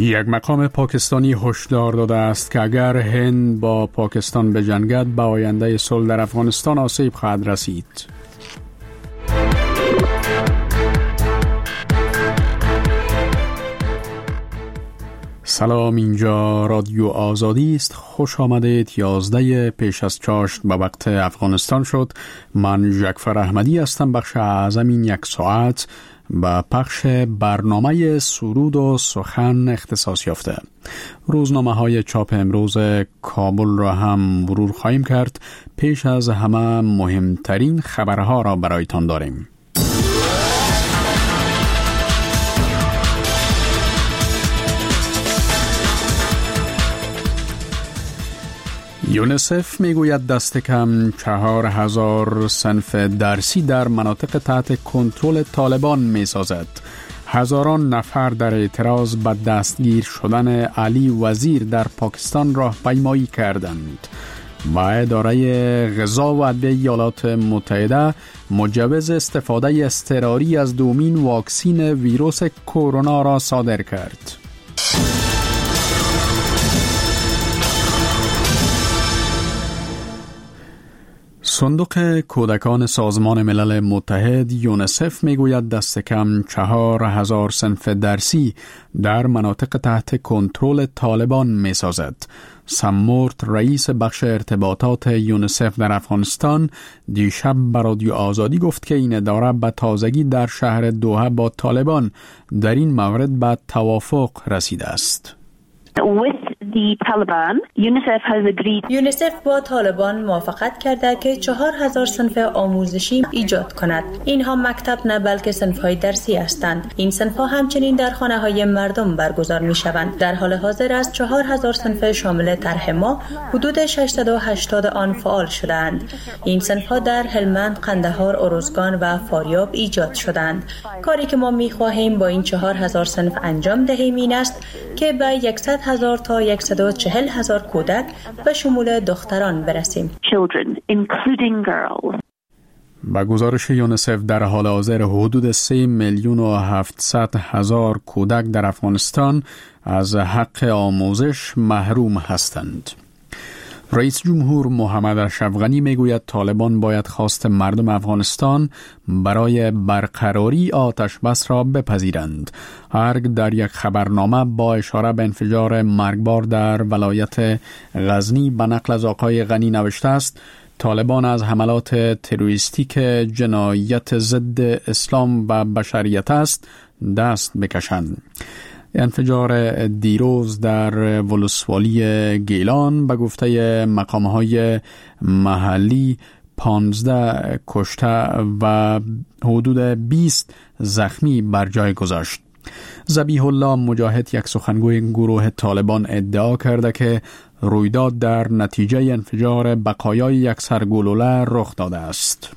یک مقام پاکستانی هشدار داده است که اگر هند با پاکستان بجنگد به آینده صلح در افغانستان آسیب خواهد رسید. سلام، اینجا رادیو آزادی است. خوش آمدید. 11 پیش از چاشت به وقت افغانستان شد. من جعفر احمدی هستم. بخش اعظم این یک ساعت با پخش برنامه سرود و سخن اختصاص یافته. روزنامه‌های چاپ امروز کابل را هم مرور خواهیم کرد. پیش از همه مهمترین خبرها را برایتان داریم. یونیسف میگوید دست کم 4000 صنف درسی در مناطق تحت کنترل طالبان میسازد. هزاران نفر در اعتراض به دستگیر شدن علی وزیر در پاکستان راهپیمایی کردند. و اداره غذا و ادویه ایالات متحده مجوز استفاده اضطراری از دومین واکسین ویروس کرونا را صادر کرد. صندوق کودکان سازمان ملل متحد یونیسف میگوید دست کم 4000 صنف درسی در مناطق تحت کنترل طالبان میسازد. سمورت، رئیس بخش ارتباطات یونیسف در افغانستان، دیشب به رادیو آزادی گفت که این اداره به تازگی در شهر دوحه با طالبان در این مورد به توافق رسیده است. یونیسف با طالبان موافقت کرده که 4000 صنف آموزشی ایجاد کند. اینها مکتب نه بلکه صنف‌های درسی هستند. این صنف‌ها همچنین در خانه‌های مردم برگزار می‌شوند. در حال حاضر از 4000 صنف شامل طرح ما حدود 680 آن فعال شدند. این صنف‌ها در هلمند، قندهار، ارزگان و فاریاب ایجاد شدند. کاری که ما می‌خواهیم با این 4000 صنف انجام دهیم این است که به 100,000 تا 140,000 کودک به شمول دختران برسیم. با گزارش یونیسف در حال حاضر حدود 3,700,000 کودک در افغانستان از حق آموزش محروم هستند. رئیس جمهور محمد اشرف غنی میگوید طالبان باید خواست مردم افغانستان برای برقراری آتش بس را بپذیرند. ارگ در یک خبرنامه با اشاره به انفجار مرگبار در ولایت غزنی به نقل از آقای غنی نوشته است طالبان از حملات تروریستی که جنایت ضد اسلام و بشریت است دست بکشند. انفجار دیروز در ولسوالی گیلان به گفته مقام‌های محلی 15 کشته و حدود 20 زخمی بر جای گذاشت. ذبیح الله مجاهد، یک سخنگوی گروه طالبان، ادعا کرده که رویداد در نتیجه انفجار بقایای یک سرگلوله رخ داده است.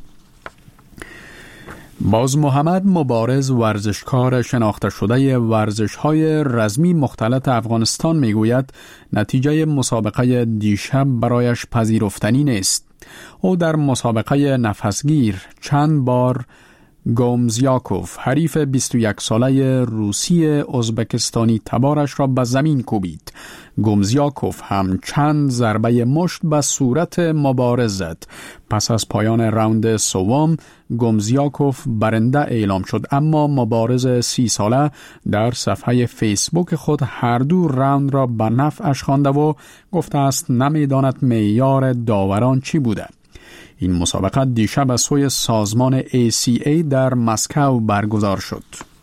باز محمد، مبارز ورزشکار شناخته شده ورزش‌های رزمی مختلط افغانستان، میگوید نتیجه مسابقه دیشب برایش پذیرفتنی نیست. او در مسابقه نفسگیر چند بار گومزیاکوف، حریف 21 ساله روسی ازبکستانی تبارش را به زمین کوبید. گومزیاکوف هم چند ضربه مشت به صورت مبارز زد. پس از پایان راوند سوم گومزیاکوف برنده اعلام شد، اما مبارز 30 ساله در صفحه فیسبوک خود هر دو راوند را به نفعش خوانده و گفته است نمیداند معیار داوران چی بوده. این مسابقه دیشب از سوی سازمان ACA در مسکو برگزار شد.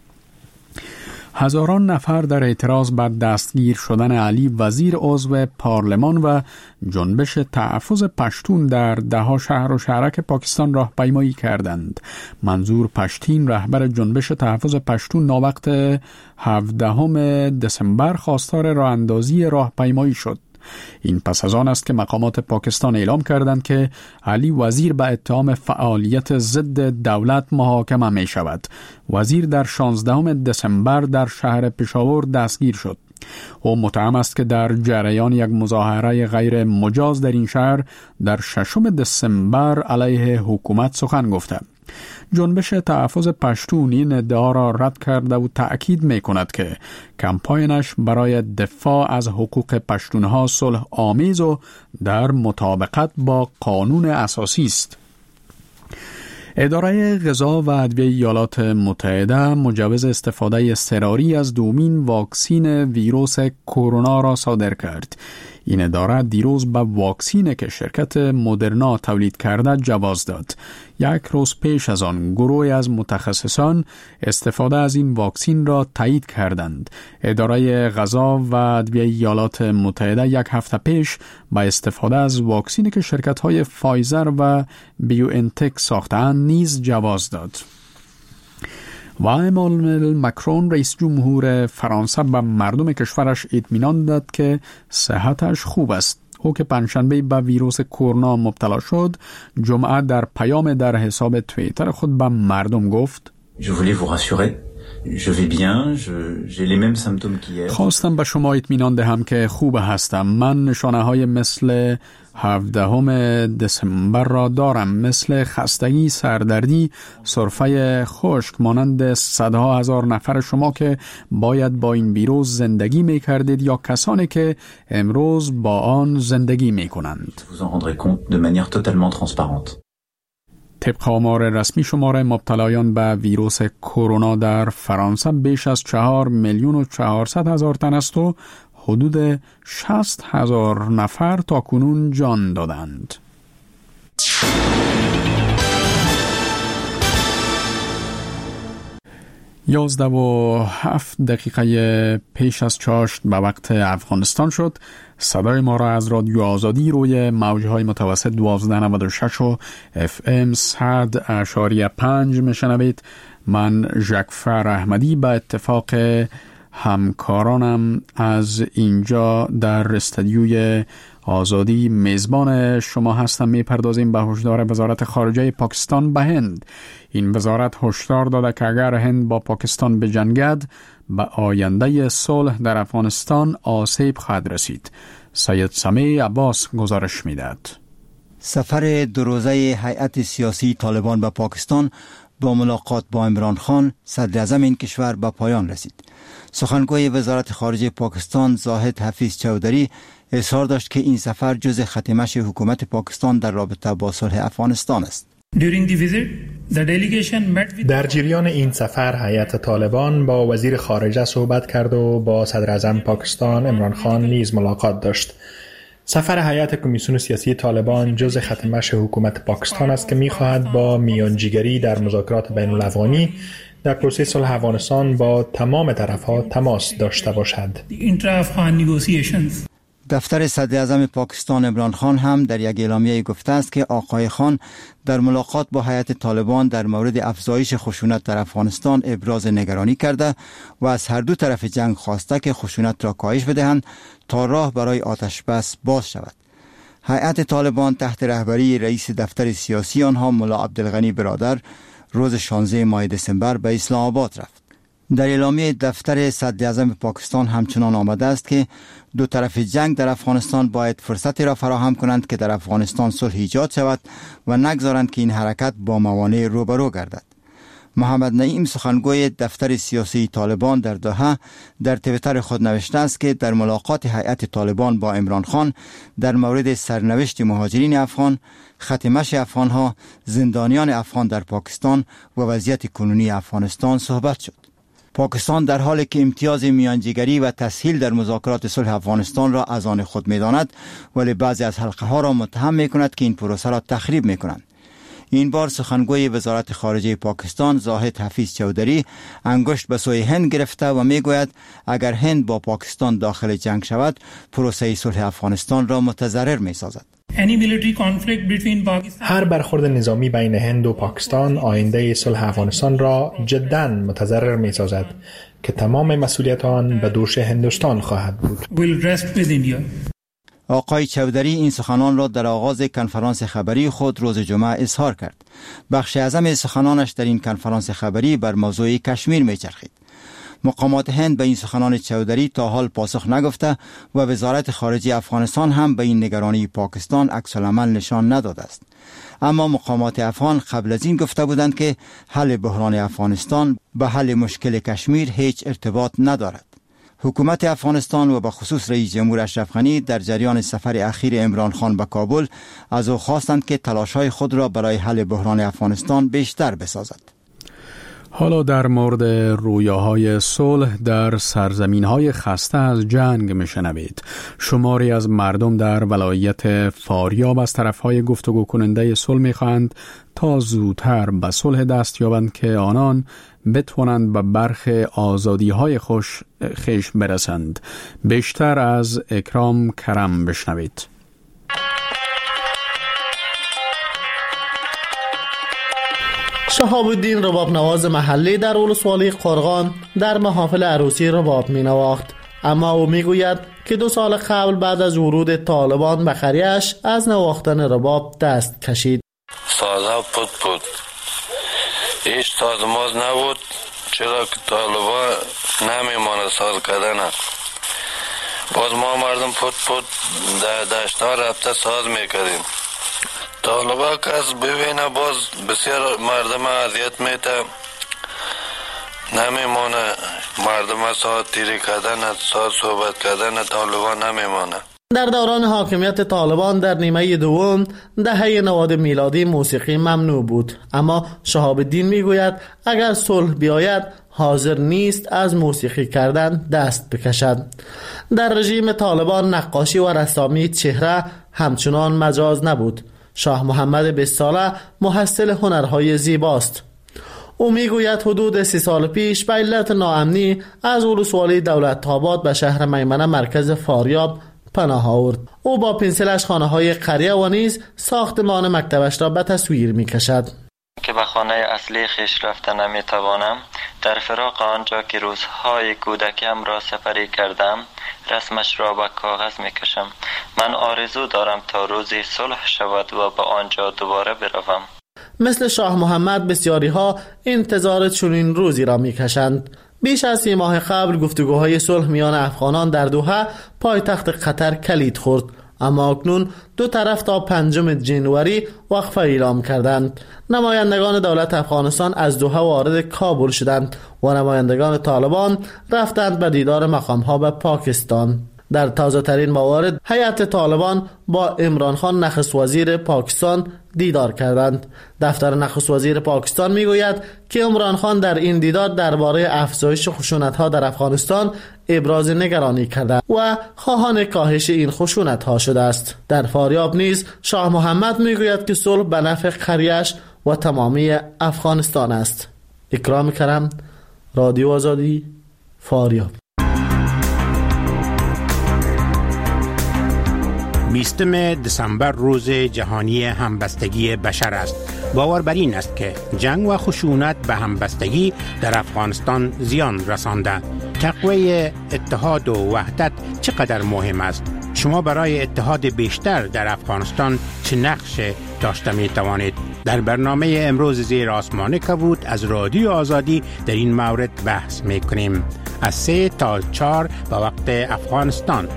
هزاران نفر در اعتراض بر دستگیر شدن علی وزیر عضو پارلمان و جنبش تحفظ پشتون در ده‌ها شهر و شهرک پاکستان راهپیمایی کردند. منظور پشتین، رهبر جنبش تحفظ پشتون، ناوقت 17 دسامبر خواستار راهاندازی راهپیمایی شد. این پس از آن است که مقامات پاکستان اعلام کردند که علی وزیر به اتهام فعالیت ضد دولت محاکمه می شود. وزیر در 16 دسامبر در شهر پشاور دستگیر شد. او متهم است که در جریان یک مظاهره غیر مجاز در این شهر در 6 دسامبر علیه حکومت سخن گفته. جنبش تحفظ پشتون این ادعا را رد کرده و تأکید می کند که کمپاینش برای دفاع از حقوق پشتونها صلح آمیز و در مطابقت با قانون اساسی است. اداره غذا و ادویه ایالات متحده مجوز استفاده اضطراری از دومین واکسین ویروس کرونا را صادر کرد. این اداره دیروز به واکسینی که شرکت مدرنا تولید کرده جواز داد. یک روز پیش از آن گروهی از متخصصان استفاده از این واکسین را تایید کردند. اداره غذا و ادویه ایالات متحده یک هفته پیش با استفاده از واکسینی که شرکت‌های فایزر و بیوانتک ساختند نیز جواز داد. و امانوئل مکرون رئیس جمهور فرانسه به مردم کشورش اطمینان داد که صحتش خوب است. او که پنجشنبه به ویروس کرونا مبتلا شد، جمعه در پیام در حساب توییتر خود به مردم گفت: Je voulais vous rassurer. Je vais bien, j'ai les mêmes symptômes qu'hier. خواستم به شما اطمینان دهم که خوب هستم. من نشانه‌های مثل 17 دسامبر را دارم، مثل خستگی، سردردی، سرفه خشک، مانند صدها هزار نفر شما که باید با این ویروس زندگی می کردید یا کسانی که امروز با آن زندگی می کنند. Vous en rendrez compte de manière totalement transparente. طبق آمار رسمی شماره مبتلایان به ویروس کرونا در فرانسه بیش از 4,400,000 تن است و حدود 60,000 نفر تا کنون جان دادند. 11:07 پیش از چاشت به وقت افغانستان شد. صدای ما را از رادیو آزادی روی موجهای متوسط 1296 و FM 100.5 میشنوید. من ژکفر احمدی به اتفاق همکارانم از اینجا در استودیوی آزادی میزبان شما هستم. میپردازیم به هشدار وزارت خارجه پاکستان به هند. این وزارت هشدار داده که اگر هند با پاکستان بجنگد به آینده صلح در افغانستان آسیب خواهد رسید. سید سمیع عباس گزارش میدهد. سفر 2 روزه هیئت سیاسی طالبان به پاکستان با ملاقات با عمران خان صدر اعظم این کشور به پایان رسید. سخنگوی وزارت خارجه پاکستان زاهد حفیظ چودری اظهار داشت که این سفر جزء خط مشی حکومت پاکستان در رابطه با صلح افغانستان است. در جریان این سفر هیئت طالبان با وزیر خارجه صحبت کرد و با صدر اعظم پاکستان عمران خان نیز ملاقات داشت. سفر هیئت کمیسیون سیاسی طالبان جزء خط مشی حکومت پاکستان است که می‌خواهد با میانجیگری در مذاکرات بین الافغانی در پروسه صلح افغانستان با تمام طرف‌ها تماس داشته باشد. دفتر صدر اعظم پاکستان عمران خان هم در یک اعلامیه گفته است که آقای خان در ملاقات با هیئت طالبان در مورد افزایش خشونت در افغانستان ابراز نگرانی کرده و از هر دو طرف جنگ خواسته که خشونت را کاهش بدهند تا راه برای آتش بس باز شود. هیئت طالبان تحت رهبری رئیس دفتر سیاسی آنها ملا عبدالغنی برادر روز 16 ماه دسامبر به اسلام آباد رفت. در اعلامیه دفتر صدر اعظم پاکستان همچنان آمده است که دو طرف جنگ در افغانستان باید فرصتی را فراهم کنند که در افغانستان صلح ایجاد شود و نگذارند که این حرکت با موانع روبرو گردد. محمد نعیم سخنگوی دفتر سیاسی طالبان در دوحه در توییتر خود نوشته است که در ملاقات هیئت طالبان با عمران خان در مورد سرنوشت مهاجرین افغان، خط مشی افغانها، زندانیان افغان در پاکستان و وضعیت کنونی افغانستان صحبت شد. پاکستان در حالی که امتیاز میانجیگری و تسهیل در مذاکرات صلح افغانستان را از آن خود می‌داند، ولی بعضی از حلقه ها را متهم می‌کند که این پروسه را تخریب می‌کنند. این بار سخنگوی وزارت خارجه پاکستان زاهد حفیظ چودری انگشت به سوی هند گرفته و میگوید اگر هند با پاکستان داخل جنگ شود، پروسه صلح افغانستان را متضرر می‌سازد. هر برخورد نظامی بین هند و پاکستان آینده صلح افغانستان را جداً متضرر می‌سازد که تمام مسئولیت آن به دوش هندوستان خواهد بود. آقای چودری این سخنان را در آغاز کنفرانس خبری خود روز جمعه اظهار کرد. بخش اعظم سخنانش در این کنفرانس خبری بر موضوع کشمیر می‌چرخید. مقامات هند به این سخنان چودری تا حال پاسخ نگفته و وزارت خارجه افغانستان هم به این نگرانی پاکستان عکس العمل نشان نداده است. اما مقامات افغان قبل از این گفته بودند که حل بحران افغانستان به حل مشکل کشمیر هیچ ارتباط ندارد. حکومت افغانستان و به خصوص رئیس جمهور اشرف غنی در جریان سفر اخیر عمران خان به کابل از او خواستند که تلاش‌های خود را برای حل بحران افغانستان بیشتر بسازد. حالا در مورد رویاهای صلح در سرزمین‌های خسته از جنگ میشنوید. شماری از مردم در ولایت فاریاب از طرف‌های گفتگو کننده صلح می‌خواهند تا زودتر به صلح دست یابند که آنان بتوانند به برخ آزادی‌های خویش برسند. بیشتر از اکرام کرم بشنوید. شهاب الدین رباب نواز محلی در ولسوالی قرغان در محافل عروسی رباب می نواخت، اما او می گوید که 2 سال قبل بعد از ورود طالبان به قریه‌اش از نواختن رباب دست کشید. سازها بود هیچ سازماز نبود، چرا که طالبان نمیمانه ساز کردن. باز ما مردم بود در دشت‌ها رفته ساز میکردیم. طالبان کس ببینه باز بسیار مردم اذیت میته، نمیمانه مردم ساز تیری کردن، ساز صحبت کردن طالبان نمیمانه. در دوران حاکمیت طالبان در نیمه دوم دهه 90 میلادی موسیقی ممنوع بود، اما شهاب الدین میگوید اگر صلح بیاید حاضر نیست از موسیقی کردن دست بکشد. در رژیم طالبان نقاشی و رسامی چهره همچنان مجاز نبود. شاه محمد 20 ساله محصل هنرهای زیباست. او میگوید حدود 30 سال پیش به علت ناامنی از ولسوالی دولت‌آباد به شهر میمنه مرکز فاریاب پناه آورد. او با پنسلش خانه‌های قریه و نیز ساختمان مکتبش را به تصویر می‌کشد. که به خانه اصلی خویش رفتن نمی‌توانم، در فراق آنجا که روزهای کودکیم را سپری کردم رسمش را به کاغذ می‌کشم. من آرزو دارم تا روزی صلح شود و به آنجا دوباره بروم. مثل شاه محمد بسیاری ها انتظار چنین روزی را می‌کشند. بیش از 3 ماه قبل گفتگوهای صلح میان افغانان در دوحه پایتخت قطر کلید خورد، اما اکنون 2 طرف تا 5 جنوری وقفه اعلام کردند. نمایندگان دولت افغانستان از دوحه وارد کابل شدند و نمایندگان طالبان رفتند به دیدار مقام‌ها به پاکستان. در تازه ترین موارد هیئت طالبان با عمران خان نخست وزیر پاکستان دیدار کردند. دفتر نخست وزیر پاکستان میگوید که عمران خان در این دیدار درباره افزایش خشونت‌ها در افغانستان ابراز نگرانی کرده و خواهان کاهش این خشونت‌ها شده است. در فاریاب نیز شاه محمد میگوید که صلح به نفع قریه‌اش و تمامی افغانستان است. اکرام کرم، رادیو آزادی، فاریاب. 20 دسامبر روز جهانی همبستگی بشر است. باور بر این است که جنگ و خشونت به همبستگی در افغانستان زیان رسانده. تقویت اتحاد و وحدت چقدر مهم است؟ شما برای اتحاد بیشتر در افغانستان چه نقش داشته می توانید؟ در برنامه امروز زیر آسمان کبود از رادیو آزادی در این مورد بحث می کنیم. از 3 تا 4 به وقت افغانستان.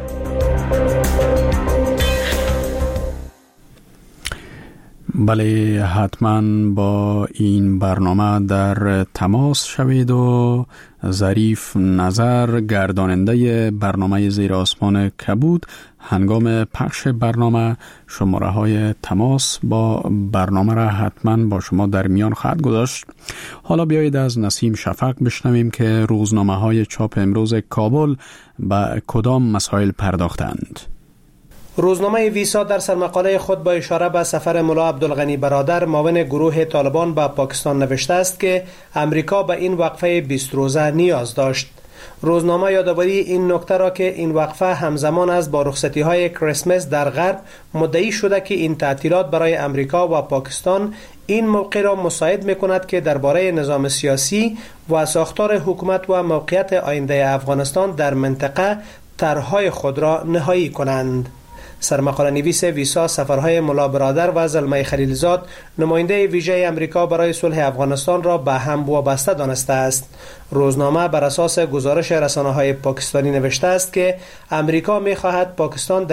بله، حتما با این برنامه در تماس شوید و ظریف نظر گرداننده برنامه زیر آسمان کبود هنگام پخش برنامه شماره های تماس با برنامه را حتما با شما در میان خواهد گذاشت. حالا بیایید از نسیم شفق بشنویم که روزنامه های چاپ امروز کابل به کدام مسائل پرداختند. روزنامه ویسا در سرمقاله خود با اشاره به سفر ملا عبدالغنی برادر معاون گروه طالبان به پاکستان نوشته است که امریکا به این وقفه 20 روزه نیاز داشت. روزنامه یادآوری این نکته را که این وقفه همزمان است با رخصتی‌های کریسمس در غرب مدعی شده که این تعطیلات برای امریکا و پاکستان این موقع را مساعد می‌کند که درباره نظام سیاسی و ساختار حکومت و موقعیت آینده افغانستان در منطقه طرح‌های خود را نهایی کنند. سرمقاله نویس ویسا سفرهای ملا برادر و زلمه خلیلزاد نماینده ویژه امریکا برای صلح افغانستان را به هم وابسته دانسته است. روزنامه بر اساس گزارش رسانه‌های پاکستانی نوشته است که امریکا می‌خواهد پاکستان